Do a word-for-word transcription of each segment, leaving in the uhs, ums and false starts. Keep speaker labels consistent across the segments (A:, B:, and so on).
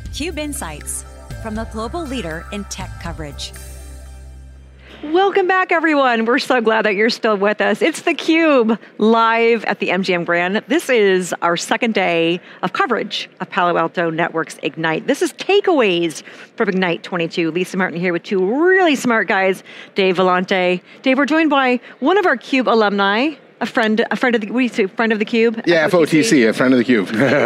A: Cube Insights from the global leader in tech coverage.
B: Welcome back, everyone. We're so glad that you're still with us. It's theCUBE, live at the M G M Grand. This is our second day of coverage of Palo Alto Networks Ignite. This is takeaways from Ignite twenty-two. Lisa Martin here with two really smart guys, Dave Vellante. Dave, we're joined by one of our CUBE alumni, a friend, a friend of the, we say friend of the CUBE?
C: Yeah, F O T C, a friend of the CUBE.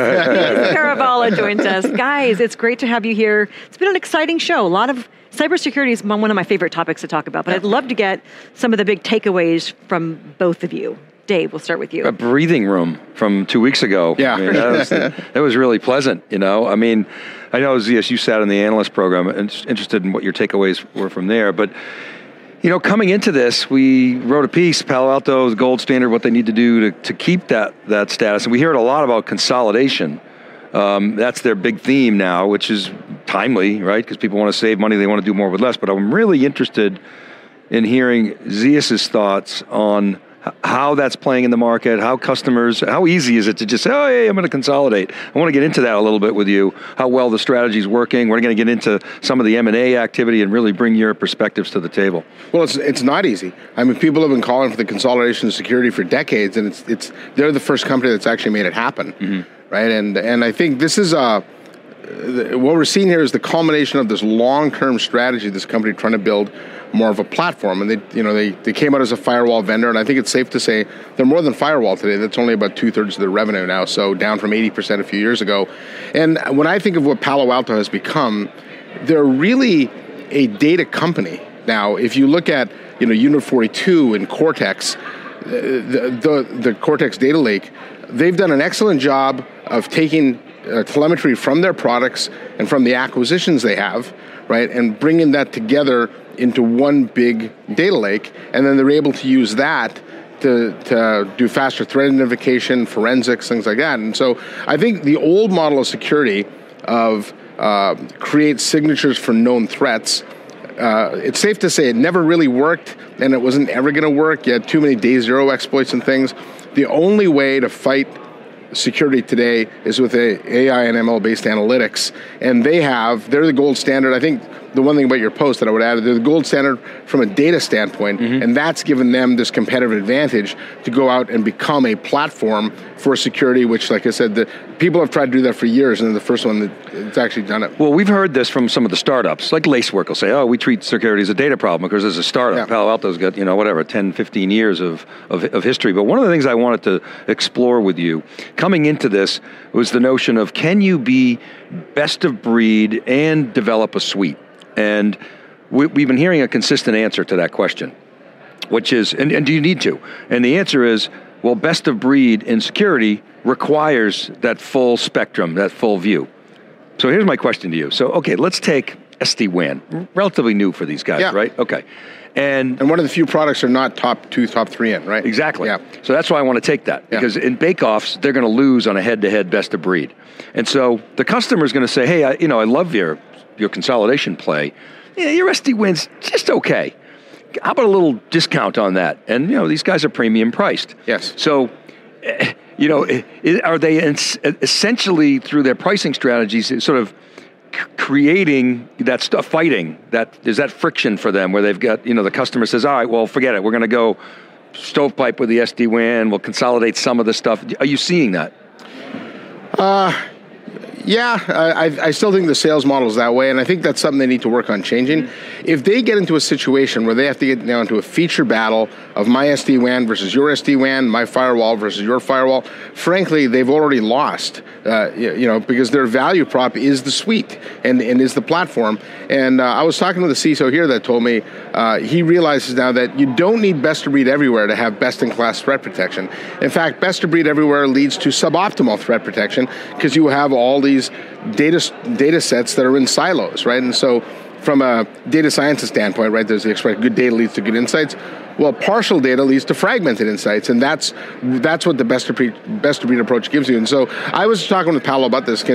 B: Caravala joins us. Guys, it's great to have you here. It's been an exciting show. A lot of cybersecurity is one of my favorite topics to talk about, but I'd love to get some of the big takeaways from both of you. Dave, we'll start with you.
D: A breathing room from two weeks ago.
C: Yeah.
D: I mean, that, was, that was really pleasant, you know. I mean, I know, Zeus, you sat in the analyst program and interested in what your takeaways were from there, but you know, coming into this, we wrote a piece, Palo Alto's gold standard, what they need to do to, to keep that, that status. And we hear it a lot about consolidation. Um, that's their big theme now, which is timely, right? Because people want to save money, they want to do more with less. But I'm really interested in hearing Zeus's thoughts on how that's playing in the market, how customers, how easy is it to just say, oh, hey, I'm going to consolidate. I want to get into that a little bit with you, how well the strategy is working. We're going to get into some of the M and A activity and really bring your perspectives to the table.
C: Well, it's it's not easy. I mean, people have been calling for the consolidation of security for decades, and it's it's they're the first company that's actually made it happen, mm-hmm. right? And and I think this is a, what we're seeing here is the culmination of this long-term strategy, this company trying to build more of a platform. And they, you know, they, they came out as a firewall vendor, and I think it's safe to say they're more than firewall today. That's only about two-thirds of their revenue now, so down from eighty percent a few years ago. And when I think of what Palo Alto has become, they're really a data company. Now, if you look at, you know, Unit forty-two and Cortex, the, the, the Cortex data lake, they've done an excellent job of taking uh, telemetry from their products and from the acquisitions they have, right, and bringing that together into one big data lake, and then they're able to use that to, to do faster threat identification, forensics, things like that. And so I think the old model of security of uh, create signatures for known threats, uh, it's safe to say it never really worked, and it wasn't ever going to work. You had too many day zero exploits and things. The only way to fight security today is with a A I and M L-based analytics, and they have, they're the gold standard. I think the one thing about your post that I would add, they're the gold standard from a data standpoint, mm-hmm. and that's given them this competitive advantage to go out and become a platform for security, which, like I said, the people have tried to do that for years, and they're the first one that's actually done it.
D: Well, we've heard this from some of the startups, like Lacework will say, oh, we treat security as a data problem because as a startup, yeah. Palo Alto's got, you know, whatever, ten, fifteen years of, of, of history. But one of the things I wanted to explore with you, coming into this, was the notion of, can you be best of breed and develop a suite? And we, we've been hearing a consistent answer to that question, which is, and, and do you need to? And the answer is, well, best of breed in security requires that full spectrum, that full view. So here's my question to you. So, okay, let's take S D WAN, relatively new for these guys,
C: yeah.
D: right? Okay. And,
C: and one of the few products are not top two, top three in, right?
D: Exactly.
C: Yeah.
D: So that's why I want to take that, because yeah. in bake-offs, they're going to lose on a head-to-head best of breed. And so the customer is going to say, hey, I, you know, I love your your consolidation play. Yeah, your S D WAN's just okay. How about a little discount on that? And, you know, these guys are premium priced.
C: Yes.
D: So, you know, are they essentially, through their pricing strategies, sort of creating that stuff, fighting, that, is that friction for them where they've got, you know, the customer says, all right, well, forget it. We're going to go stovepipe with the S D WAN. We'll consolidate some of the stuff. Are you seeing that?
C: Uh, yeah, I, I still think the sales model is that way, and I think that's something they need to work on changing. Mm-hmm. If they get into a situation where they have to get down to a feature battle of my S D WAN versus your S D WAN, my firewall versus your firewall, frankly, they've already lost, uh, you know, because their value prop is the suite and, and is the platform. And uh, I was talking to the C I S O here that told me uh, he realizes now that you don't need best of breed everywhere to have best-in-class threat protection. In fact, best of breed everywhere leads to suboptimal threat protection because you have all these data data sets that are in silos, right? And so from a data scientist standpoint, right, there's the expression, good data leads to good insights. Well, partial data leads to fragmented insights, and that's that's what the best of breed, best of breed approach gives you. And so I was talking with Palo about this. Can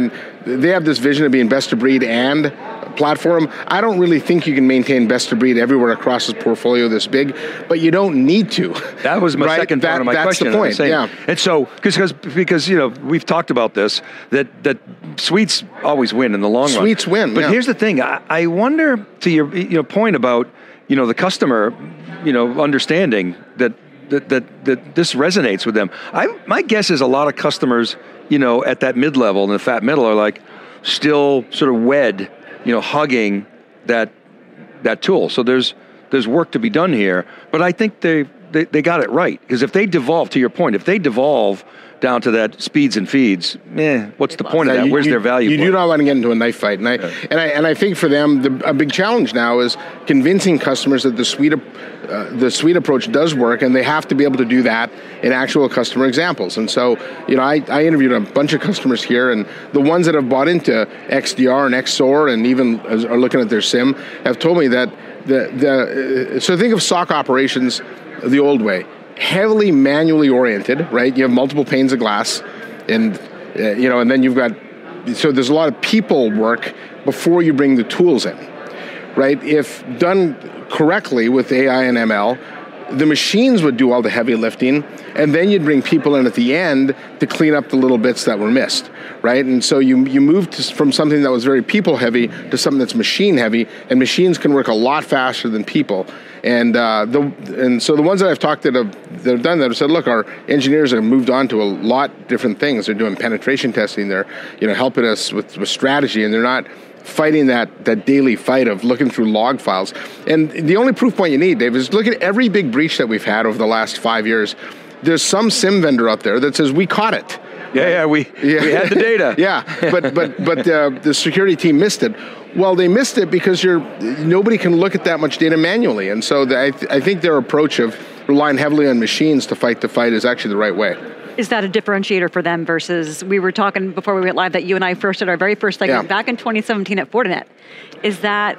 C: they have this vision of being best of breed and platform. I don't really think you can maintain best of breed everywhere across this portfolio this big, but you don't need to.
D: That was my
C: right?
D: second part
C: that,
D: of my
C: that's
D: question.
C: That's the point,
D: saying,
C: yeah.
D: And so, because because you know, we've talked about this, that, that suites always win in the long run.
C: Suites win,
D: But
C: yeah.
D: here's the thing, I, I wonder, to your you know point about, you know, the customer, you know, understanding that that that, that this resonates with them. I my guess is a lot of customers, you know, at that mid-level and the fat middle are like still sort of wed, you know, hugging that that tool. So there's there's work to be done here, but I think they they, they got it right, because if they devolve, to your point, if they devolve down to that speeds and feeds, eh, what's the point of that?
C: You-
D: Where's
C: you,
D: their value?
C: You do
D: point?
C: not want to get into a knife fight, and I
D: Yeah.
C: and I and I think for them, the, a big challenge now is convincing customers that the suite of, uh, the suite approach does work, and they have to be able to do that in actual customer examples. And so, you know, I, I interviewed a bunch of customers here, and the ones that have bought into X D R and X O R, and even as- are looking at their SIM, have told me that the the uh, so think of S O C operations the old way. Heavily manually oriented, right? You have multiple panes of glass, and uh, you know, and then you've got, so there's a lot of people work before you bring the tools in, right? If done correctly with A I and M L, the machines would do all the heavy lifting, and then you'd bring people in at the end to clean up the little bits that were missed, right? And so you you moved to, from something that was very people heavy to something that's machine heavy, and machines can work a lot faster than people. And uh, the and so the ones that I've talked that have that have done that have said, look, our engineers have moved on to a lot different things. They're doing penetration testing. They're you know helping us with, with strategy, and they're not fighting that that daily fight of looking through log files. And the only proof point you need, Dave, is look at every big breach that we've had over the last five years. There's some SIM vendor out there that says we caught it.
D: Yeah, yeah, we
C: Yeah.
D: we had the data.
C: Yeah, but but but uh, the security team missed it. Well, they missed it because you're nobody can look at that much data manually, and so the, I, th- I think their approach of relying heavily on machines to fight the fight is actually the right way.
B: Is that a differentiator for them versus, we were talking before we went live that you and I first did our very first segment
C: Yeah.
B: back in twenty seventeen at Fortinet. Is that,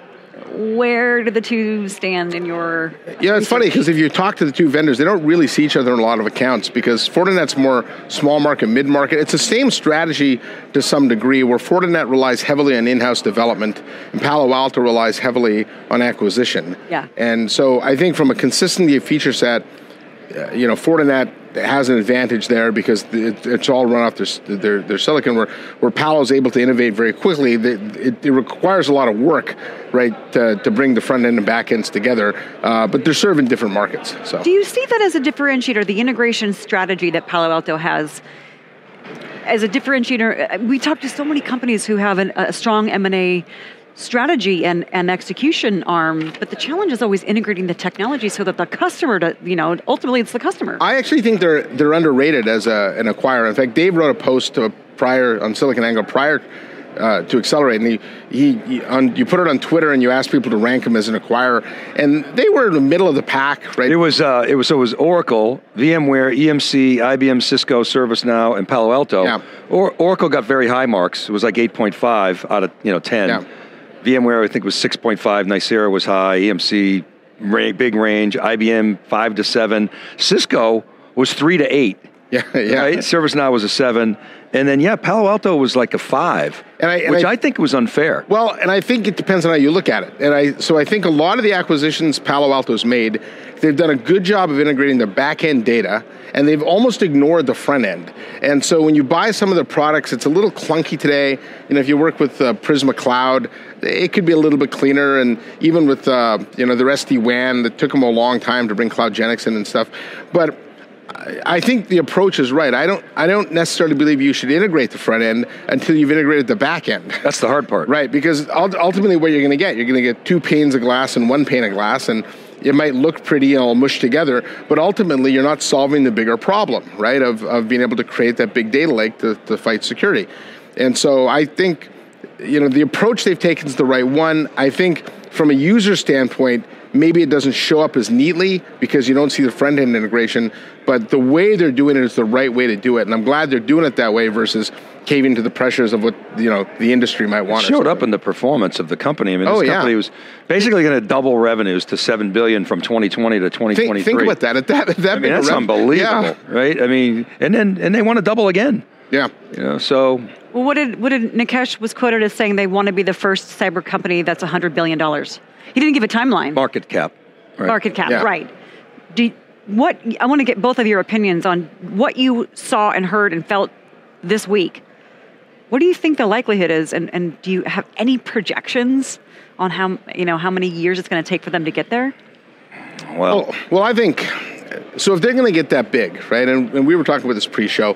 B: where do the two stand in your...
C: Yeah, it's funny because if you talk to the two vendors, they don't really see each other in a lot of accounts because Fortinet's more small market, mid market. It's the same strategy to some degree, where Fortinet relies heavily on in-house development and Palo Alto relies heavily on acquisition.
B: Yeah.
C: And so I think from a consistency of feature set, uh, you know, Fortinet has an advantage there because it, it's all run off their, their, their silicon, where, where Palo is able to innovate very quickly. It, it requires a lot of work, right, to, to bring the front end and back ends together, uh, but they're serving different markets. So.
B: Do you see that as a differentiator, the integration strategy that Palo Alto has as a differentiator? We talk to so many companies who have an, a strong M and A strategy and, and execution arm, but the challenge is always integrating the technology so that the customer, to, you know, ultimately it's the customer.
C: I actually think they're they're underrated as a, an acquirer. In fact, Dave wrote a post to a prior on SiliconANGLE prior uh, to Accelerate, and he, he, he on, you put it on Twitter and you asked people to rank him as an acquirer, and they were in the middle of the pack, right?
D: It was uh, it was so it was Oracle, VMware, E M C, I B M, Cisco, ServiceNow, and Palo Alto.
C: Yeah.
D: Or, Oracle got very high marks. It was like eight point five out of you know ten.
C: Yeah.
D: VMware, I think, was six point five. Nicira was high. E M C, ra- big range. I B M, five to seven. Cisco was three to eight.
C: Yeah, yeah.
D: Right? ServiceNow was a seven. And then, yeah, Palo Alto was like a five,
C: And I- and
D: which
C: I-
D: I, think was unfair.
C: Well, and I think it depends on how you look at it. And I, so I think a lot of the acquisitions Palo Alto's made, they've done a good job of integrating their back-end data, and they've almost ignored the front end. And so when you buy some of their products, it's a little clunky today. You know, if you work with uh, Prisma Cloud, it could be a little bit cleaner. And even with, uh, you know, their S D WAN, it took them a long time to bring CloudGenix in and stuff. But I think the approach is right. I don't I don't necessarily believe you should integrate the front end until you've integrated the back end.
D: That's the hard part.
C: Right, because ult- ultimately what you're going to get, you're going to get two panes of glass and one pane of glass, and it might look pretty and all mushed together, but ultimately you're not solving the bigger problem, right, of, of being able to create that big data lake to, to fight security. And so I think, you know, the approach they've taken is the right one. I think from a user standpoint, maybe it doesn't show up as neatly because you don't see the front-end integration, but the way they're doing it is the right way to do it. And I'm glad they're doing it that way versus caving to the pressures of what, you know, the industry might want.
D: It showed up in the performance of the company. I mean, this
C: Oh, yeah.
D: company was basically going to double revenues to seven billion dollars from twenty twenty to twenty twenty-three.
C: Think, think about that. At that, at that
D: I mean,
C: big a
D: that's
C: rev-
D: unbelievable,
C: Yeah.
D: right? I mean, and then and they want to double again.
C: Yeah.
D: You know, so
B: Well, what did what did Nikesh was quoted as saying they want to be the first cyber company that's one hundred billion dollars. He didn't give a timeline.
D: Market cap. Right.
B: Market cap,
C: Yeah.
B: right. Do, what I want to get both of your opinions on what you saw and heard and felt this week. What do you think the likelihood is, and, and do you have any projections on how you know how many years it's going to take for them to get there?
D: Well,
C: Well, well, I think, so if they're going to get that big, right, and, and we were talking about this pre-show,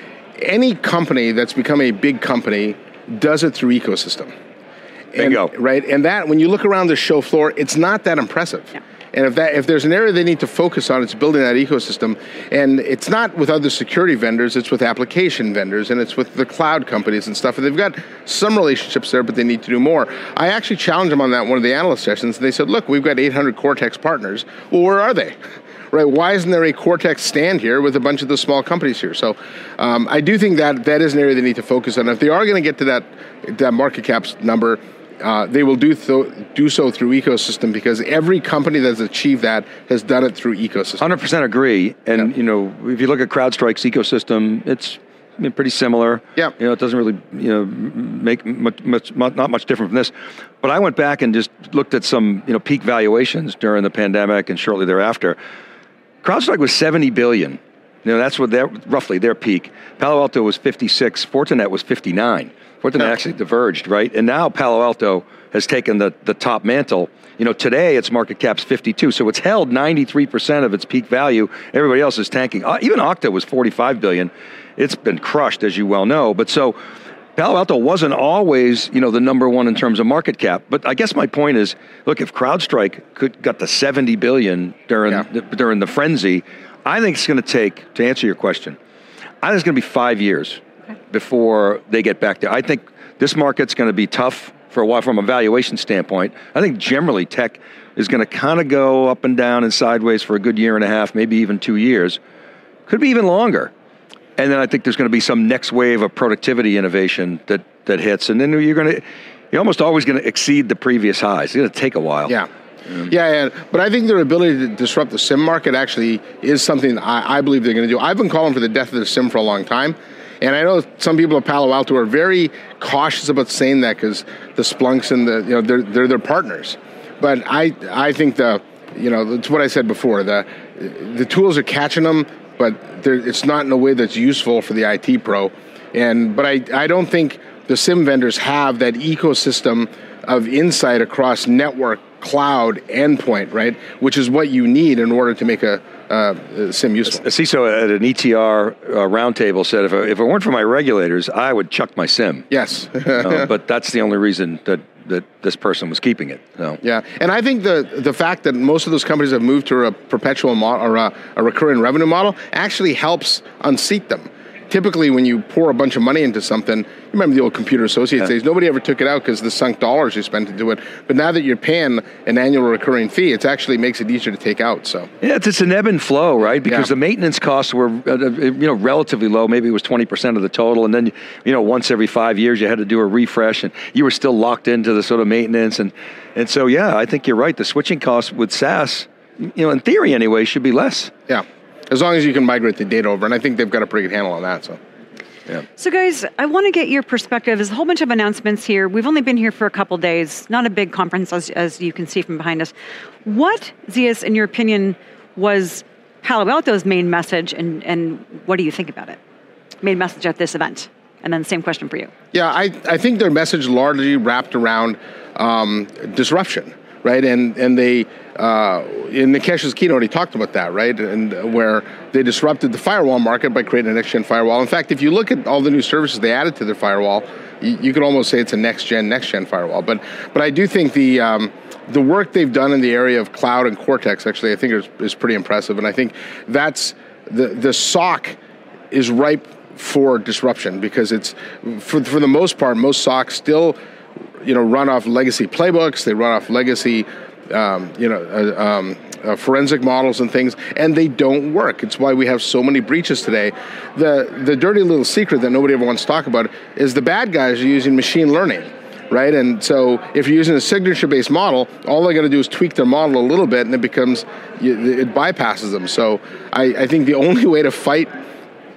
C: any company that's become a big company does it through ecosystem. And,
D: Bingo.
C: right, and that, when you look around the show floor, it's not that impressive.
B: Yeah.
C: And if that if there's an area they need to focus on, it's building that ecosystem. And it's not with other security vendors, it's with application vendors, and it's with the cloud companies and stuff. And they've got some relationships there, but they need to do more. I actually challenged them on that in one of the analyst sessions, and they said, look, we've got eight hundred Cortex partners. Well, where are they? Right? Why isn't there a Cortex stand here with a bunch of the small companies here? So um, I do think that that is an area they need to focus on. If they are going to get to that, that market cap number, Uh, they will do th- do so through ecosystem, because every company that's achieved that has done it through ecosystem.
D: one hundred percent agree. And,
C: Yeah.
D: you know, if you look at CrowdStrike's ecosystem, it's I mean, pretty similar.
C: Yeah.
D: You know, it doesn't really, you know, make much, much, not much different from this. But I went back and just looked at some, you know, peak valuations during the pandemic and shortly thereafter. CrowdStrike was seventy billion. You know, that's what their, roughly their peak. Palo Alto was fifty-six. Fortinet was fifty-nine. Fortinet
C: Yeah.
D: actually diverged, right? And now Palo Alto has taken the, the top mantle. You know, today its market cap's fifty-two, so it's held ninety-three percent of its peak value. Everybody else is tanking. Uh, even Okta was forty-five billion. It's been crushed, as you well know. But so Palo Alto wasn't always, you know, the number one in terms of market cap. But I guess my point is, look, if CrowdStrike could got to seventy billion during
C: Yeah.
D: the, during the frenzy, I think it's going to take, to answer your question, I think it's going to be five years before they get back there. I think this market's going to be tough for a while from a valuation standpoint. I think generally tech is going to kind of go up and down and sideways for a good year and a half, maybe even two years. Could be even longer. And then I think there's going to be some next wave of productivity innovation that, that hits. And then you're going to, you're almost always going to exceed the previous highs. It's going to take a while.
C: Yeah. Yeah, yeah, but I think their ability to disrupt the SIM market actually is something I, I believe they're going to do. I've been calling for the death of the SIM for a long time, and I know some people at Palo Alto are very cautious about saying that because the Splunks and the you know they're they're their partners. But I I think the you know it's what I said before, the the tools are catching them, but it's not in a way that's useful for the I T pro. And but I I don't think the SIM vendors have that ecosystem of insight across network, cloud, endpoint, right? Which is what you need in order to make a, uh, a SIM useful.
D: A C I S O at an E T R uh, roundtable said, if, I, if it weren't for my regulators, I would chuck my SIM.
C: Yes.
D: uh, but that's the only reason that, that this person was keeping it. So.
C: Yeah, and I think the the fact that most of those companies have moved to a perpetual model or a, a recurring revenue model actually helps unseat them. Typically, when you pour a bunch of money into something, you remember the old Computer Associates
D: Yeah.
C: days, nobody ever took it out because the sunk dollars you spent to do it. But now that you're paying an annual recurring fee, it actually makes it easier to take out. So
D: Yeah, it's, it's an ebb and flow, right? Because
C: Yeah.
D: the maintenance costs were, uh, you know, relatively low. Maybe it was twenty percent of the total, and then, you know, once every five years you had to do a refresh, and you were still locked into the sort of maintenance, and and so yeah, I think you're right. The switching costs with SaaS, you know, in theory anyway, should be less.
C: yeah, as long as you can migrate the data over, and I think they've got a pretty good handle on that. So.
D: Yeah.
B: So guys, I want to get your perspective. There's a whole bunch of announcements here. We've only been here for a couple days, not a big conference as, as you can see from behind us. What, Zeus, in your opinion, was Palo Alto's main message, and, and what do you think about it? Main message at this event? And then same question for you.
C: Yeah, I, I think their message largely wrapped around um, disruption, right? And and they, uh, in Nikesh's keynote, he talked about that, right? And where they disrupted the firewall market by creating a next-gen firewall. In fact, if you look at all the new services they added to their firewall, you, you could almost say it's a next-gen, next-gen firewall. But but I do think the um, the work they've done in the area of cloud and Cortex, actually, I think is, is pretty impressive. And I think that's, the, the S O C is ripe for disruption because it's, for, for the most part, most S O Cs still, you know, run off legacy playbooks, they run off legacy, um, you know, uh, um, uh, forensic models and things, and they don't work. It's why we have so many breaches today. The the dirty little secret that nobody ever wants to talk about is the bad guys are using machine learning, right? And so if you're using a signature-based model, all they're going to do is tweak their model a little bit, and it becomes, it bypasses them. So I, I think the only way to fight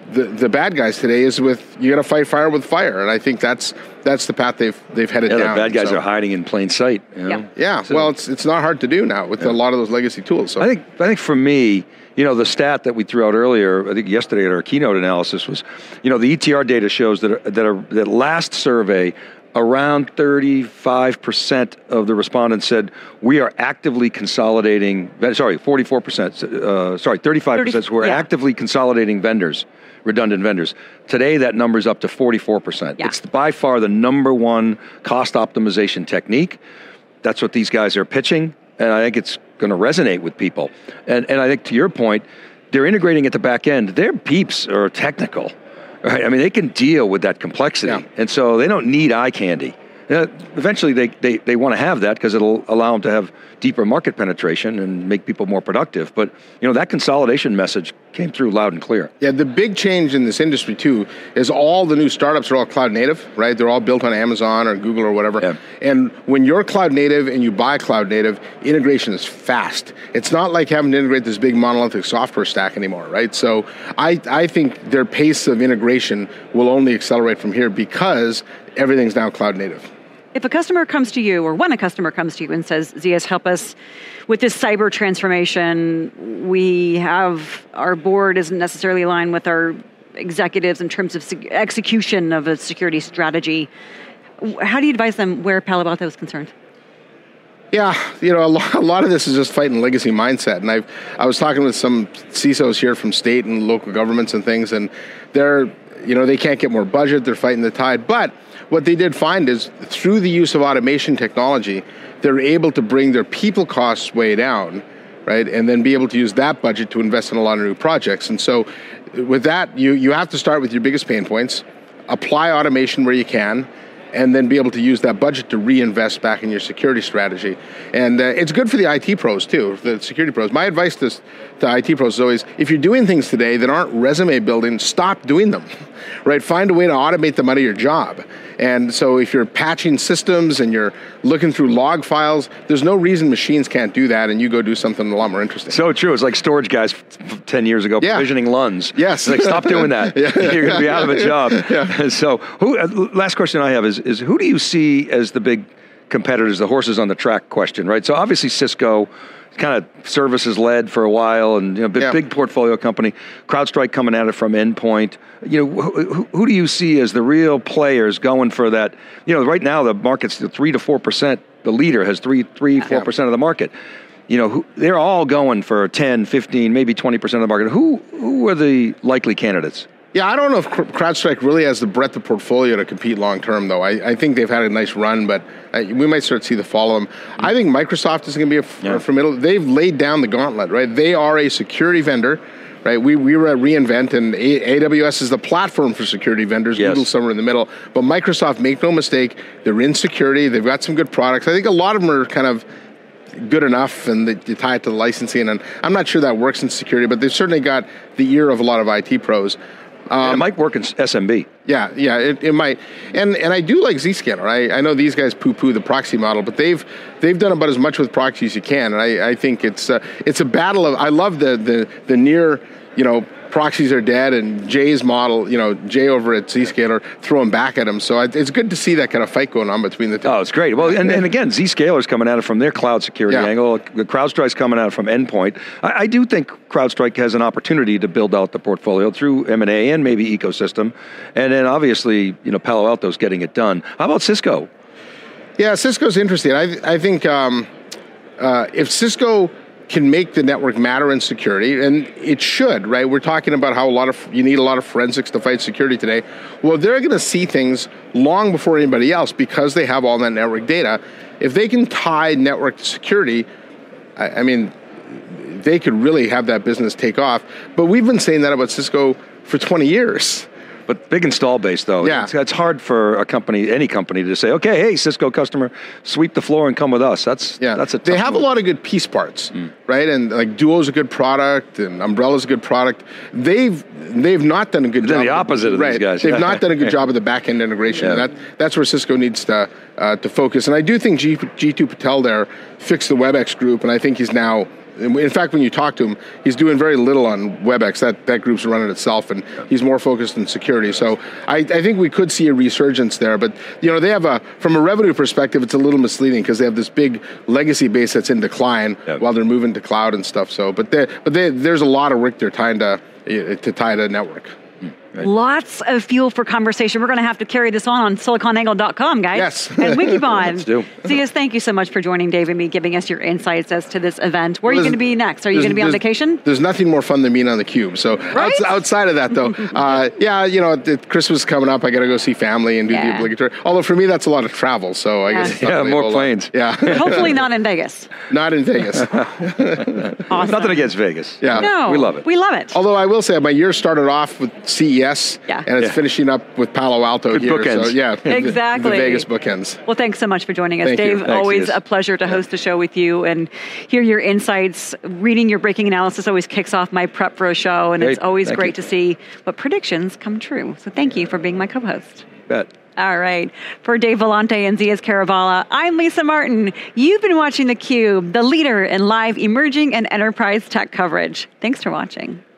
C: the, the bad guys today is with, you got to fight fire with fire. And I think that's that's the path they've they've headed
D: yeah,
C: down.
D: The bad guys
C: so.
D: are hiding in plain sight. You know?
B: Yeah.
C: Yeah,
D: So-
C: well, it's it's not hard to do now with
D: Yeah.
C: a lot of those legacy tools. So
D: I think I think for me, you know, the stat that we threw out earlier, I think yesterday at our keynote analysis was, you know, the E T R data shows that that are, that last survey, around thirty-five percent of the respondents said we are actively consolidating. Sorry, forty-four percent. Uh, sorry, thirty-five percent. So we're
B: yeah.
D: actively consolidating vendors, redundant vendors. Today, that number's up to forty-four percent.
B: Yeah.
D: It's by far the number one cost optimization technique. That's what these guys are pitching, and I think it's going to resonate with people. And and I think to your point, they're integrating at the back end. Their peeps are technical, right? I mean, they can deal with that complexity,
C: Yeah.
D: and so they don't need eye candy. Uh, eventually, they, they, they want to have that because it'll allow them to have deeper market penetration and make people more productive. But you know, that consolidation message came through loud and clear.
C: yeah, the big change in this industry too is all the new startups are all cloud native, right? They're all built on Amazon or Google or whatever.
D: Yeah.
C: And when you're cloud native and you buy cloud native, integration is fast. It's not like having to integrate this big monolithic software stack anymore, right? So I I think their pace of integration will only accelerate from here because everything's now cloud native.
B: If a customer comes to you, or when a customer comes to you and says, Zeus, help us with this cyber transformation, we have, our board isn't necessarily aligned with our executives in terms of sec- execution of a security strategy, how do you advise them where Palo Alto is concerned?
C: Yeah, you know, a lot, a lot of this is just fighting legacy mindset. And I've, I was talking with some C I S Os here from state and local governments and things, and they're, you know, they can't get more budget, they're fighting the tide. But what they did find is through the use of automation technology, they're able to bring their people costs way down, right? And then be able to use that budget to invest in a lot of new projects. And so with that, you, you have to start with your biggest pain points, apply automation where you can, and then be able to use that budget to reinvest back in your security strategy. And uh, it's good for the I T pros too, the security pros. My advice to, to I T pros is always, if you're doing things today that aren't resume building, stop doing them, right? Find a way to automate them out of your job. And so if you're patching systems and you're looking through log files, there's no reason machines can't do that, and you go do something a lot more interesting.
D: So true. It's like storage guys f- ten years ago
C: Yeah.
D: provisioning L U Ns.
C: Yes.
D: It's like, stop doing that.
C: Yeah.
D: You're going to be out of a job.
C: Yeah.
D: So who, uh, last question I have is, is who do you see as the big competitors, the horses on the track question, right? So obviously Cisco, kind of services led for a while, and you know, big,
C: Yeah.
D: big portfolio company. CrowdStrike coming at it from endpoint. You know, who, who do you see as the real players going for that? You know, right now the market's three to four percent. The leader has three, three, four percent of the market. You know, who, they're all going for ten, fifteen, maybe twenty percent of the market. Who, who are the likely candidates?
C: Yeah, I don't know if CrowdStrike really has the breadth of portfolio to compete long term, though. I, I think they've had a nice run, but I, we might start to see the fall of them. Mm-hmm. I think Microsoft is going to be a, f-
D: Yeah.
C: a formidable. They've laid down the gauntlet, right? They are a security vendor, right? We we were at reInvent, and a- AWS is the platform for security vendors.
D: Yes.
C: Google somewhere in the middle, but Microsoft, make no mistake, they're in security. They've got some good products. I think a lot of them are kind of good enough, and they, you tie it to the licensing. And I'm not sure that works in security, but they've certainly got the ear of a lot of I T pros.
D: Um, it might work in S M B.
C: Yeah, yeah, it, it might, and and I do like Zscaler. I, I know these guys poo-poo the proxy model, but they've they've done about as much with proxy as you can, and I, I think it's uh, it's a battle of. I love the the the near, you know, proxies are dead, and Jay's model, you know, Jay over at Zscaler throwing back at him. So it's good to see that kind of fight going on between the two.
D: Oh, it's great. Well, and, and again, Zscaler's coming at it from their cloud security
C: Yeah.
D: angle. The CrowdStrike's coming at it from endpoint. I, I do think CrowdStrike has an opportunity to build out the portfolio through M and A and maybe ecosystem. And then obviously, you know, Palo Alto's getting it done. How about Cisco?
C: Yeah, Cisco's interesting. I I think um, uh, if Cisco can make the network matter in security, and it should, right? We're talking about how a lot of you need a lot of forensics to fight security today. Well, they're going to see things long before anybody else because they have all that network data. If they can tie network to security, I, I mean, they could really have that business take off. But we've been saying that about Cisco for twenty years.
D: But big install base, though.
C: Yeah.
D: It's, it's hard for a company, any company, to say, okay, hey, Cisco customer, sweep the floor and come with us. That's
C: Yeah,
D: that's a tough
C: they have
D: move.
C: a lot of good piece parts, mm. right? And like Duo's a good product, and Umbrella's a good product. They've they've not done a good
D: They're
C: job.
D: the opposite of
C: right.
D: these guys.
C: They've not done a good job of the back end integration.
D: Yeah.
C: And that that's where Cisco needs to uh, to focus. And I do think G, G2 Patel there fixed the WebEx group, and I think he's now In fact, when you talk to him, he's doing very little on WebEx. That that group's running itself, and he's more focused on security. So I, I think we could see a resurgence there. But you know, they have a from a revenue perspective, it's a little misleading because they have this big legacy base that's in decline yep. while they're moving to cloud and stuff. So, but they, but they, there's a lot of work they're tying to to tie to network.
B: Right. Lots of fuel for conversation. We're going to have to carry this on on silicon angle dot com, guys.
C: Yes.
B: And Wikibon.
D: Let's do.
B: C S, thank you so much for joining Dave and me, giving us your insights as to this event. Where
C: well,
B: are you going to be next? Are you going to be on vacation?
C: There's nothing more fun than being on the Cube. So
B: right?
C: outs- outside of that, though, uh, yeah, you know, it, Christmas is coming up. I got to go see family and do yeah. the obligatory. Although for me, that's a lot of travel. So I yeah. guess it's not
D: yeah,
C: really
D: more planes.
C: Yeah.
B: Hopefully not in Vegas.
C: Not in Vegas.
B: Awesome.
D: Nothing against Vegas.
C: Yeah.
B: No,
D: we love it.
B: We love it.
C: Although I will say, my year started off with C E S,
B: yeah.
C: and it's
D: yeah.
C: finishing up with Palo Alto
D: Good
C: here.
D: bookends.
C: So yeah,
B: exactly.
C: The, the Vegas bookends.
B: Well, thanks so much for joining us,
C: Thank
B: Dave.
C: you.
D: Thanks,
B: always
D: yes.
B: a pleasure to host a show with you and hear your insights. Reading your breaking analysis always kicks off my prep for a show, and
D: Great.
B: it's always
D: Thank
B: great
D: you.
B: to see what predictions come true. So thank you for being my co-host.
D: Bet.
B: All right. For Dave Vellante and Zeus Caravala, I'm Lisa Martin. You've been watching theCUBE, the leader in live emerging and enterprise tech coverage. Thanks for watching.